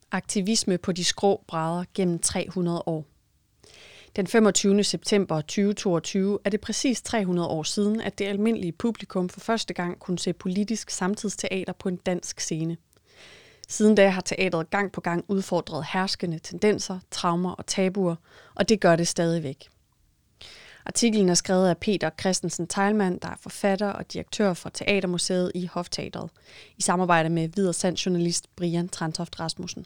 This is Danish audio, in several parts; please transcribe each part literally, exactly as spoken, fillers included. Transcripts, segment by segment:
Aktivisme på de skrå brædder gennem tre hundrede år. Den femogtyvende september tyve toogtyve er det præcis tre hundrede år siden, at det almindelige publikum for første gang kunne se politisk samtidsteater på en dansk scene. Siden da har teatret gang på gang udfordret herskende tendenser, traumer og tabuer, og det gør det stadigvæk. Artiklen er skrevet af Peter Christensen Teilmann, der er forfatter og direktør for Teatermuseet i Hofteatret, i samarbejde med videresendt journalist Brian Trantoft Rasmussen.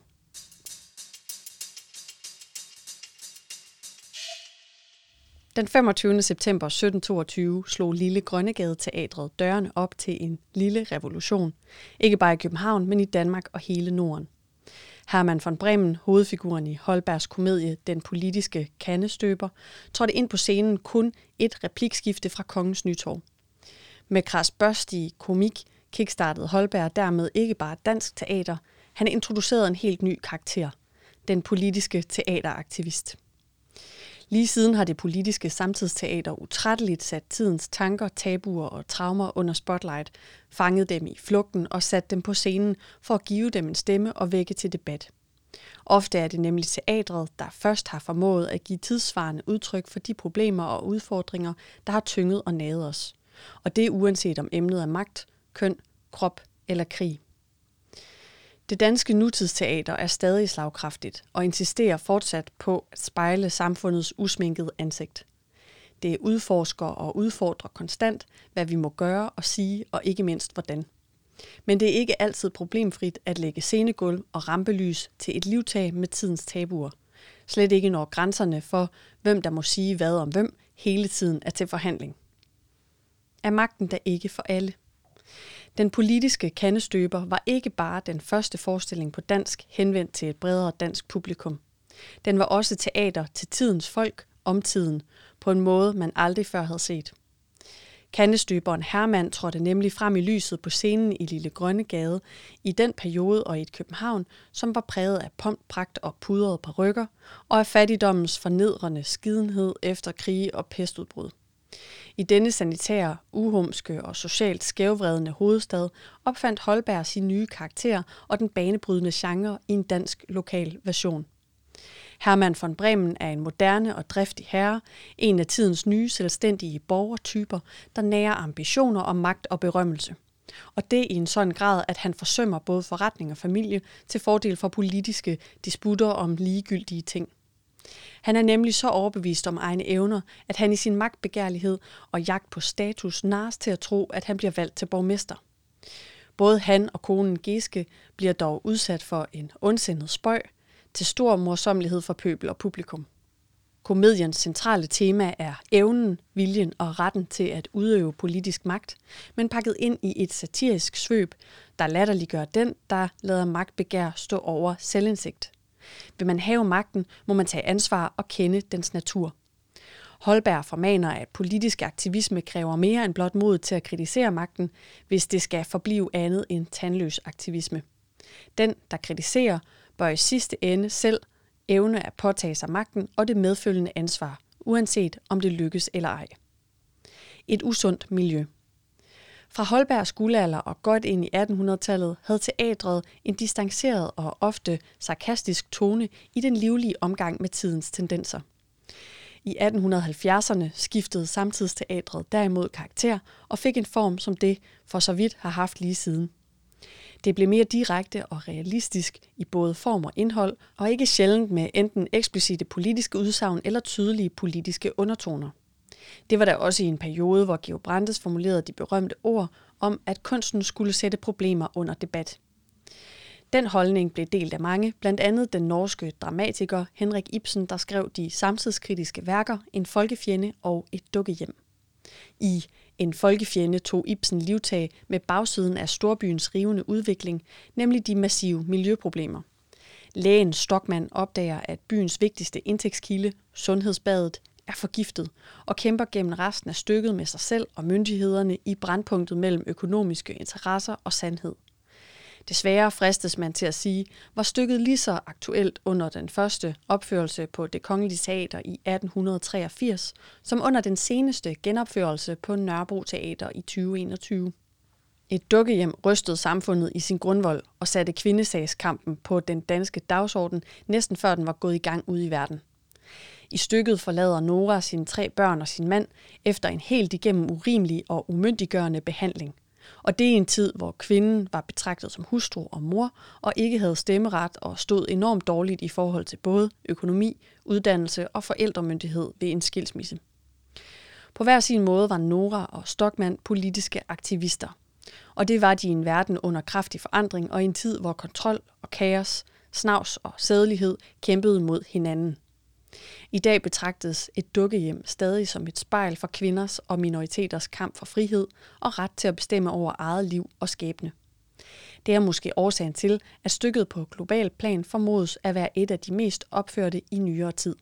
Den femogtyvende september sytten toogtyve slog Lille Grønnegade Teatret dørene op til en lille revolution. Ikke bare i København, men i Danmark og hele Norden. Herman von Bremen, hovedfiguren i Holbergs komedie Den politiske kandestøber, trådte ind på scenen kun et replikskifte fra Kongens Nytorv. Med krasbørstig komik kickstartede Holberg dermed ikke bare dansk teater, han introducerede en helt ny karakter, den politiske teateraktivist. Lige siden har det politiske samtidsteater utrætteligt sat tidens tanker, tabuer og traumer under spotlight, fanget dem i flugten og sat dem på scenen for at give dem en stemme og vække til debat. Ofte er det nemlig teatret, der først har formået at give tidssvarende udtryk for de problemer og udfordringer, der har tynget og naget os. Og det er uanset om emnet er magt, køn, krop eller krig. Det danske nutidsteater er stadig slagkraftigt og insisterer fortsat på at spejle samfundets usminkede ansigt. Det udforsker og udfordrer konstant, hvad vi må gøre og sige, og ikke mindst hvordan. Men det er ikke altid problemfrit at lægge scenegulv og rampelys til et livtag med tidens tabuer. Slet ikke når grænserne for, hvem der må sige hvad om hvem, hele tiden er til forhandling. Er magten da ikke for alle? Den politiske kandestøber var ikke bare den første forestilling på dansk henvendt til et bredere dansk publikum. Den var også teater til tidens folk om tiden, på en måde, man aldrig før havde set. Kandestøberen Herman trådte nemlig frem i lyset på scenen i Lille Grønnegade i den periode og i et København, som var præget af pomp, pragt og pudrede parykker, og af fattigdommens fornedrende skidenhed efter krige og pestudbrud. I denne sanitære, uhumske og socialt skævvredende hovedstad opfandt Holberg sin nye karakter og den banebrydende genre i en dansk lokal version. Herman von Bremen er en moderne og driftig herre, en af tidens nye selvstændige borgertyper, der nærer ambitioner om magt og berømmelse. Og det i en sådan grad, at han forsømmer både forretning og familie til fordel for politiske disputter om ligegyldige ting. Han er nemlig så overbevist om egne evner, at han i sin magtbegærlighed og jagt på status narres til at tro, at han bliver valgt til borgmester. Både han og konen Geske bliver dog udsat for en ondsindet spøg, til stor morsommelighed for pøbel og publikum. Komediens centrale tema er evnen, viljen og retten til at udøve politisk magt, men pakket ind i et satirisk svøb, der latterliggør den, der lader magtbegær stå over selvindsigt. Vil man have magten, må man tage ansvar og kende dens natur. Holberg formaner, at politisk aktivisme kræver mere end blot mod til at kritisere magten, hvis det skal forblive andet end tandløs aktivisme. Den, der kritiserer, bør i sidste ende selv evne at påtage sig magten og det medfølgende ansvar, uanset om det lykkes eller ej. Et usundt miljø. Fra Holbergs guldalder og godt ind i attenhundredetallet havde teatret en distanceret og ofte sarkastisk tone i den livlige omgang med tidens tendenser. I atten halvfjerdserne skiftede samtidsteatret derimod karakter og fik en form, som det for så vidt har haft lige siden. Det blev mere direkte og realistisk i både form og indhold, og ikke sjældent med enten eksplicite politiske udsagn eller tydelige politiske undertoner. Det var der også i en periode, hvor Georg Brandes formulerede de berømte ord om, at kunsten skulle sætte problemer under debat. Den holdning blev delt af mange, blandt andet den norske dramatiker Henrik Ibsen, der skrev de samtidskritiske værker En folkefjende og Et dukkehjem. I En folkefjende tog Ibsen livtag med bagsiden af storbyens rivende udvikling, nemlig de massive miljøproblemer. Lægen Stockmann opdager, at byens vigtigste indtægtskilde, sundhedsbadet, er forgiftet og kæmper gennem resten af stykket med sig selv og myndighederne i brandpunktet mellem økonomiske interesser og sandhed. Desværre fristes man til at sige, var stykket lige så aktuelt under den første opførelse på Det Kongelige Teater i atten treogfirs, som under den seneste genopførelse på Nørrebro Teater i tyve enogtyve. Et dukkehjem rystede samfundet i sin grundvold og satte kvindesagskampen på den danske dagsorden, næsten før den var gået i gang ude i verden. I stykket forlader Nora sine tre børn og sin mand efter en helt igennem urimelig og umyndiggørende behandling. Og det er en tid, hvor kvinden var betragtet som hustru og mor, og ikke havde stemmeret og stod enormt dårligt i forhold til både økonomi, uddannelse og forældremyndighed ved en skilsmisse. På hver sin måde var Nora og Stockmann politiske aktivister. Og det var de i en verden under kraftig forandring og i en tid, hvor kontrol og kaos, snavs og sædelighed kæmpede mod hinanden. I dag betragtes et dukkehjem stadig som et spejl for kvinders og minoriteters kamp for frihed og ret til at bestemme over eget liv og skæbne. Det er måske årsagen til, at stykket på global plan formodes at være et af de mest opførte i nyere tid.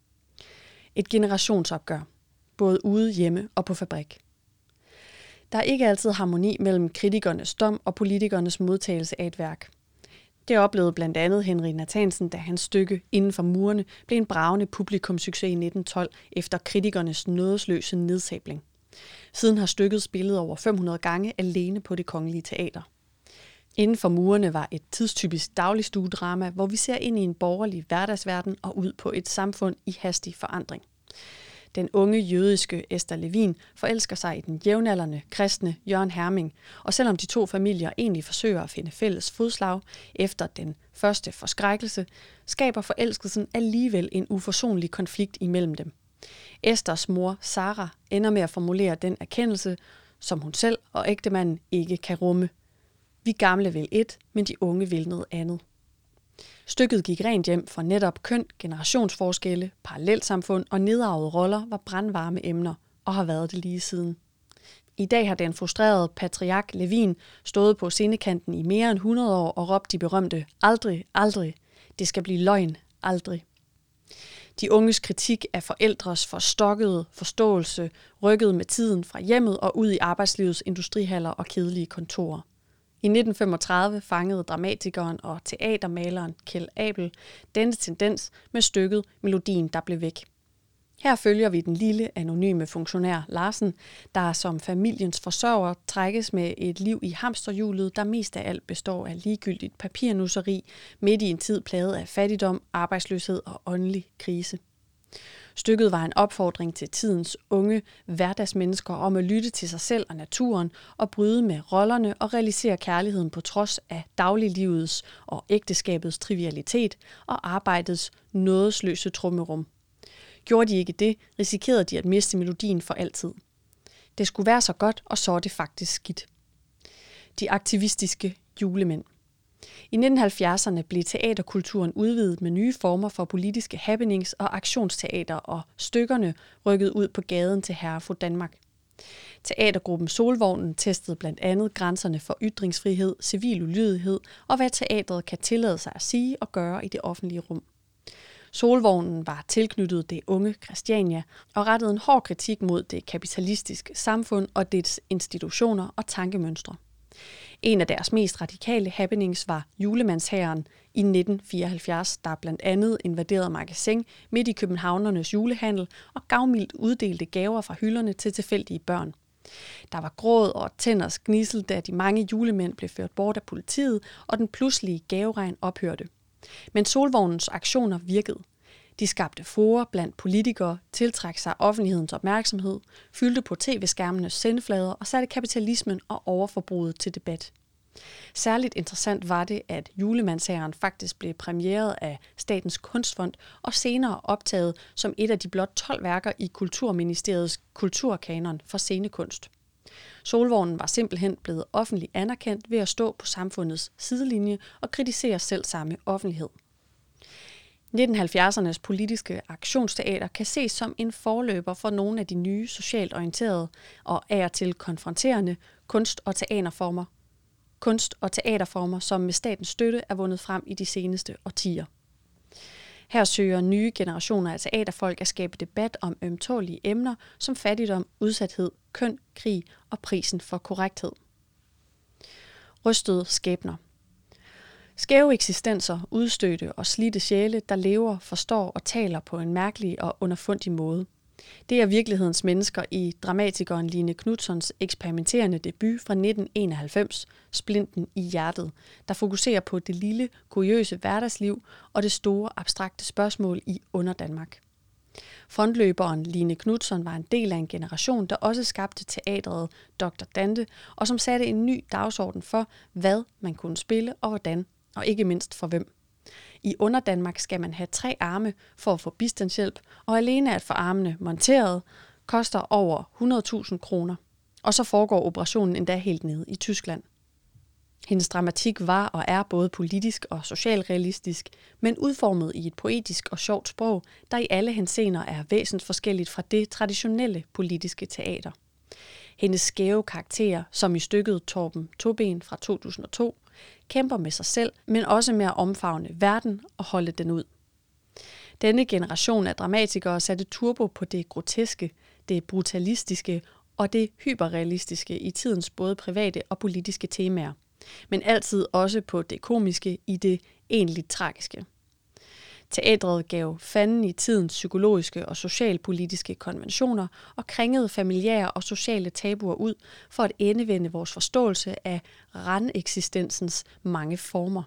Et generationsopgør, både ude, hjemme og på fabrik. Der er ikke altid harmoni mellem kritikernes dom og politikernes modtagelse af et værk. Det oplevede blandt andet Henry Nathansen, da hans stykke Inden for murene blev en bragende publikumssucces i nitten tolv efter kritikernes nådesløse nedsabling. Siden har stykket spillet over fem hundrede gange alene på Det Kongelige Teater. Inden for murene var et tidstypisk dagligstuedrama, hvor vi ser ind i en borgerlig hverdagsverden og ud på et samfund i hastig forandring. Den unge jødiske Esther Levin forelsker sig i den jævnaldrende kristne Jørgen Herming, og selvom de to familier egentlig forsøger at finde fælles fodslag efter den første forskrækkelse, skaber forelskelsen alligevel en uforsonlig konflikt imellem dem. Esthers mor, Sara, ender med at formulere den erkendelse, som hun selv og ægtemanden ikke kan rumme. Vi gamle vil et, men de unge vil noget andet. Stykket gik rent hjem, for netop køn, generationsforskelle, parallelsamfund og nedarvede roller var brandvarme emner og har været det lige siden. I dag har den frustrerede patriark Levin stået på scenekanten i mere end hundrede år og råbt de berømte aldrig, aldrig. Det skal blive løgn, aldrig. De unges kritik af forældres forstokkede forståelse rykkede med tiden fra hjemmet og ud i arbejdslivets industrihaller og kedelige kontorer. I nitten femogtredive fangede dramatikeren og teatermaleren Kjeld Abel denne tendens med stykket Melodien, der blev væk. Her følger vi den lille, anonyme funktionær Larsen, der som familiens forsørger trækkes med et liv i hamsterhjulet, der mest af alt består af ligegyldigt papirnusseri midt i en tid plaget af fattigdom, arbejdsløshed og åndelig krise. Stykket var en opfordring til tidens unge hverdagsmennesker om at lytte til sig selv og naturen og bryde med rollerne og realisere kærligheden på trods af dagliglivets og ægteskabets trivialitet og arbejdets nådesløse trummerum. Gjorde de ikke det, risikerede de at miste melodien for altid. Det skulle være så godt, og så er det faktisk skidt. De aktivistiske julemænd. I nitten halvfjerdserne blev teaterkulturen udvidet med nye former for politiske happenings og aktionsteater, og stykkerne rykkede ud på gaden til Herre for Danmark. Teatergruppen Solvognen testede blandt andet grænserne for ytringsfrihed, civil ulydighed og hvad teatret kan tillade sig at sige og gøre i det offentlige rum. Solvognen var tilknyttet det unge Christiania og rettede en hård kritik mod det kapitalistiske samfund og dets institutioner og tankemønstre. En af deres mest radikale happenings var Julemandshæren i nitten fireoghalvfjerds, der blandt andet invaderede Magasin midt i københavnernes julehandel og gavmildt uddelte gaver fra hylderne til tilfældige børn. Der var gråd og tænders gnissel, da de mange julemænd blev ført bort af politiet, og den pludselige gaveregn ophørte. Men Solvognens aktioner virkede. De skabte fora blandt politikere, tiltrak sig offentlighedens opmærksomhed, fyldte på tv-skærmenes sendeflader og satte kapitalismen og overforbruget til debat. Særligt interessant var det, at Julemandshæren faktisk blev præmieret af Statens Kunstfond og senere optaget som et af de blot tolv værker i Kulturministeriets kulturkanon for scenekunst. Solvognen var simpelthen blevet offentligt anerkendt ved at stå på samfundets sidelinje og kritisere selv samme offentlighed. nitten halvfjerdsernes politiske aktionsteater kan ses som en forløber for nogle af de nye socialt orienterede og af og til konfronterende kunst- og teaterformer. Kunst- og teaterformer, som med statens støtte er vundet frem i de seneste årtier. Her søger nye generationer af teaterfolk at skabe debat om ømtålige emner som fattigdom, udsathed, køn, krig og prisen for korrekthed. Rystede skæbner. Skæve eksistenser, udstødte og slidte sjæle, der lever, forstår og taler på en mærkelig og underfundig måde. Det er virkelighedens mennesker i dramatikeren Line Knutzons eksperimenterende debut fra nitten enoghalvfems, Splinten i hjertet, der fokuserer på det lille, kuriøse hverdagsliv og det store, abstrakte spørgsmål i Underdanmark. Frontløberen Line Knutzon var en del af en generation, der også skabte teatret doktor Dante, og som satte en ny dagsorden for, hvad man kunne spille og hvordan, og ikke mindst for hvem. I Underdanmark skal man have tre arme for at få bistandshjælp, og alene at få armene monteret koster over hundrede tusind kroner. Og så foregår operationen endda helt nede i Tyskland. Hendes dramatik var og er både politisk og socialrealistisk, men udformet i et poetisk og sjovt sprog, der i alle henseender er væsentligt forskelligt fra det traditionelle politiske teater. Hendes skæve karakterer, som i stykket Torben Toben fra to tusind og to, kæmper med sig selv, men også med at omfavne verden og holde den ud. Denne generation af dramatikere satte turbo på det groteske, det brutalistiske og det hyperrealistiske i tidens både private og politiske temaer, men altid også på det komiske i det egentlig tragiske. Teatret gav fanden i tidens psykologiske og socialpolitiske konventioner og kringede familiære og sociale tabuer ud for at endevende vores forståelse af randeksistensens mange former.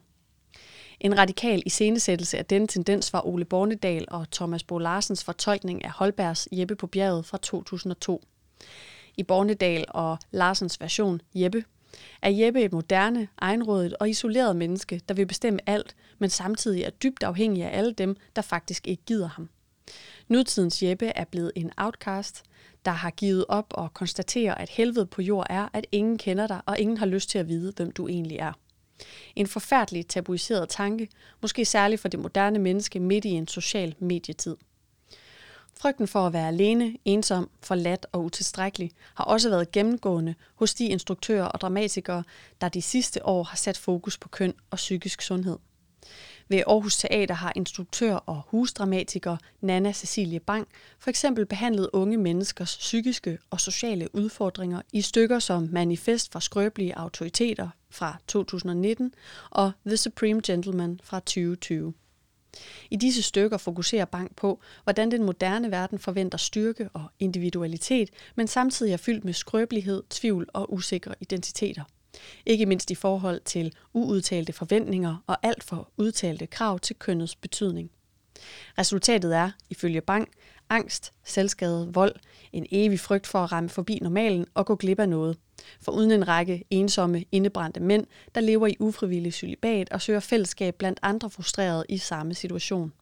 En radikal iscenesættelse af denne tendens var Ole Bornedal og Thomas Bo Larsens fortolkning af Holbergs Jeppe på bjerget fra to tusind og to. I Bornedal og Larsens version Jeppe er Jeppe et moderne, egenrådigt og isoleret menneske, der vil bestemme alt, men samtidig er dybt afhængig af alle dem, der faktisk ikke gider ham. Nutidens Jeppe er blevet en outcast, der har givet op og konstaterer, at helvede på jord er, at ingen kender dig, og ingen har lyst til at vide, hvem du egentlig er. En forfærdelig tabuiseret tanke, måske særligt for det moderne menneske midt i en social medietid. Frygten for at være alene, ensom, forladt og utilstrækkelig har også været gennemgående hos de instruktører og dramatikere, der de sidste år har sat fokus på køn og psykisk sundhed. Ved Aarhus Teater har instruktør og husdramatiker Nanna Cecilie Bang for eksempel behandlet unge menneskers psykiske og sociale udfordringer i stykker som Manifest for skrøbelige autoriteter fra to tusind og nitten og The Supreme Gentleman fra tyve tyve. I disse stykker fokuserer Bang på, hvordan den moderne verden forventer styrke og individualitet, men samtidig er fyldt med skrøbelighed, tvivl og usikre identiteter. Ikke mindst i forhold til uudtalte forventninger og alt for udtalte krav til kønnets betydning. Resultatet er, ifølge Bang, angst, selvskade, vold, en evig frygt for at ramme forbi normalen og gå glip af noget. For uden en række ensomme, indebrændte mænd, der lever i ufrivillig cølibat og søger fællesskab blandt andre frustrerede i samme situation.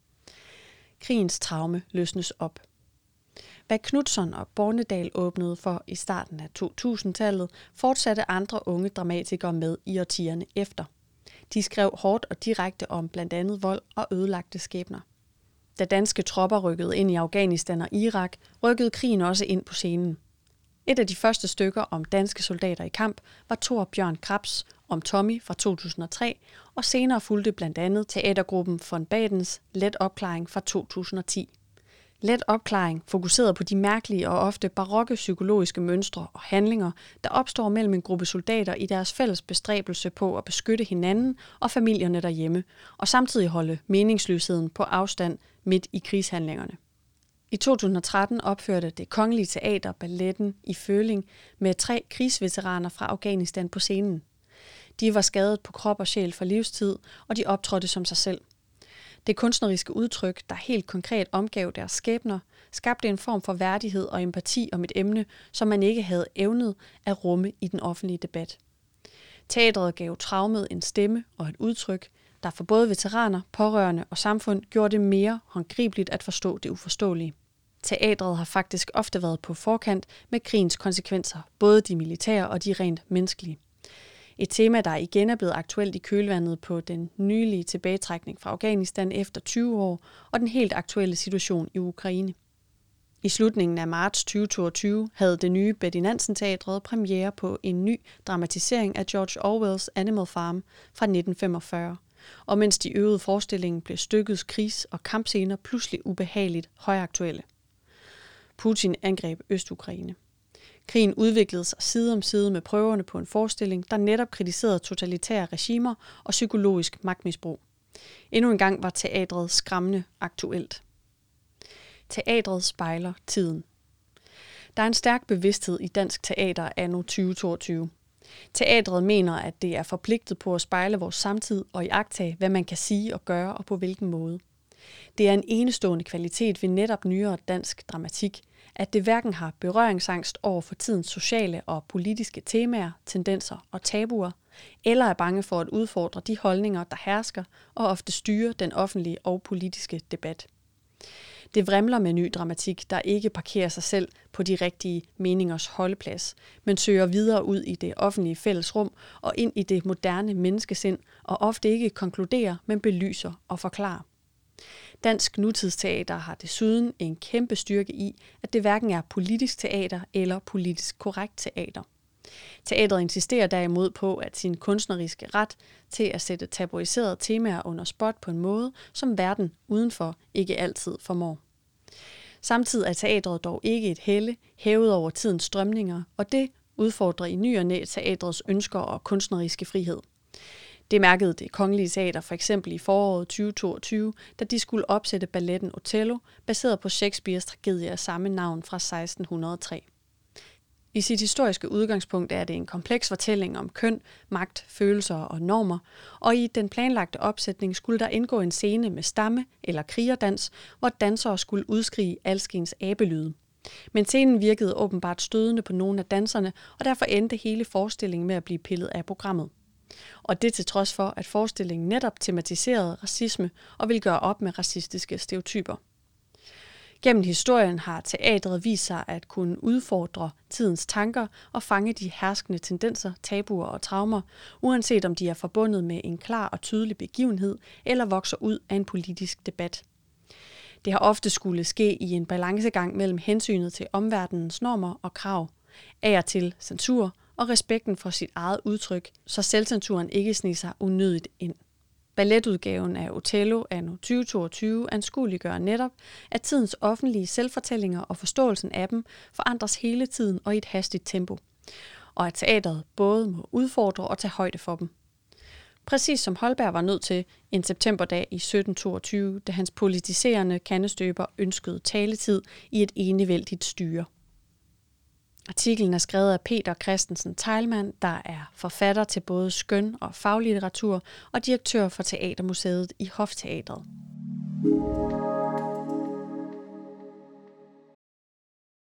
Krigens traume løsnes op. Hvad Knutzon og Bornedal åbnede for i starten af to tusind-tallet, fortsatte andre unge dramatikere med i årtierne efter. De skrev hårdt og direkte om blandt andet vold og ødelagte skæbner. Da danske tropper rykkede ind i Afghanistan og Irak, rykkede krigen også ind på scenen. Et af de første stykker om danske soldater i kamp var Thor Bjørn Krebs om Tommy fra to tusind og tre, og senere fulgte blandt andet teatergruppen von Badens Let opklaring fra to tusind og ti. Let opklaring fokuserede på de mærkelige og ofte barokke psykologiske mønstre og handlinger, der opstår mellem en gruppe soldater i deres fælles bestræbelse på at beskytte hinanden og familierne derhjemme, og samtidig holde meningsløsheden på afstand midt i krigshandlingerne. I to tusind og tretten opførte Det Kongelige Teater balletten i Føling med tre krigsveteraner fra Afghanistan på scenen. De var skadet på krop og sjæl for livstid, og de optrådte som sig selv. Det kunstneriske udtryk, der helt konkret omgav deres skæbner, skabte en form for værdighed og empati om et emne, som man ikke havde evnet at rumme i den offentlige debat. Teatret gav traumet en stemme og et udtryk, der for både veteraner, pårørende og samfund gjorde det mere håndgribeligt at forstå det uforståelige. Teatret har faktisk ofte været på forkant med krigens konsekvenser, både de militære og de rent menneskelige. Et tema, der igen er blevet aktuelt i kølvandet på den nylige tilbagetrækning fra Afghanistan efter tyve år og den helt aktuelle situation i Ukraine. I slutningen af marts tyve toogtyve havde det nye Betty Nansen Teatret premiere på en ny dramatisering af George Orwells Animal Farm fra nitten femogfyrre. Og mens de øvede forestillingen, blev stykkets krigs- og kampscener pludselig ubehageligt højaktuelle. Putin angreb Øst-Ukraine. Krigen udviklede sig side om side med prøverne på en forestilling, der netop kritiserede totalitære regimer og psykologisk magtmisbrug. Endnu en gang var teatret skræmmende aktuelt. Teatret spejler tiden. Der er en stærk bevidsthed i dansk teater anno tyve toogtyve. Teatret mener, at det er forpligtet på at spejle vores samtid og iagttage, hvad man kan sige og gøre og på hvilken måde. Det er en enestående kvalitet ved netop nyere dansk dramatik, at det hverken har berøringsangst over for tidens sociale og politiske temaer, tendenser og tabuer, eller er bange for at udfordre de holdninger, der hersker og ofte styrer den offentlige og politiske debat. Det vrimler med ny dramatik, der ikke parkerer sig selv på de rigtige meningers holdeplads, men søger videre ud i det offentlige fællesrum og ind i det moderne menneskesind, og ofte ikke konkluderer, men belyser og forklarer. Dansk nutidsteater har desuden en kæmpe styrke i, at det hverken er politisk teater eller politisk korrekt teater. Teatret insisterer derimod på at sin kunstneriske ret til at sætte tabuiserede temaer under spot på en måde, som verden udenfor ikke altid formår. Samtidig er teatret dog ikke et helle hævet over tidens strømninger, og det udfordrer i ny og næ teatrets ønsker og kunstneriske frihed. Det mærkede Det Kongelige Teater for eksempel i foråret tyve toogtyve, da de skulle opsætte balletten Othello, baseret på Shakespeares tragedie af samme navn fra seksten hundrede og tre. I sit historiske udgangspunkt er det en kompleks fortælling om køn, magt, følelser og normer, og i den planlagte opsætning skulle der indgå en scene med stamme- eller krigerdans, hvor dansere skulle udskrige alskens abelyde. Men scenen virkede åbenbart stødende på nogle af danserne, og derfor endte hele forestillingen med at blive pillet af programmet. Og det til trods for, at forestillingen netop tematiserede racisme og ville gøre op med racistiske stereotyper. Gennem historien har teatret vist sig at kunne udfordre tidens tanker og fange de herskende tendenser, tabuer og traumer, uanset om de er forbundet med en klar og tydelig begivenhed eller vokser ud af en politisk debat. Det har ofte skulle ske i en balancegang mellem hensynet til omverdenens normer og krav, af og til censur og respekten for sit eget udtryk, så selvcensuren ikke sniger sig unødigt ind. Balletudgaven af Othello anno tyve toogtyve anskueliggør netop, at tidens offentlige selvfortællinger og forståelsen af dem forandres hele tiden og i et hastigt tempo, og at teatret både må udfordre og tage højde for dem. Præcis som Holberg var nødt til en septemberdag i sytten toogtyve, da hans politiserende kandestøber ønskede taletid i et enevældigt styre. Artiklen er skrevet af Peter Christensen Teilmann, der er forfatter til både skøn- og faglitteratur og direktør for Teatermuseet i Hofteatret.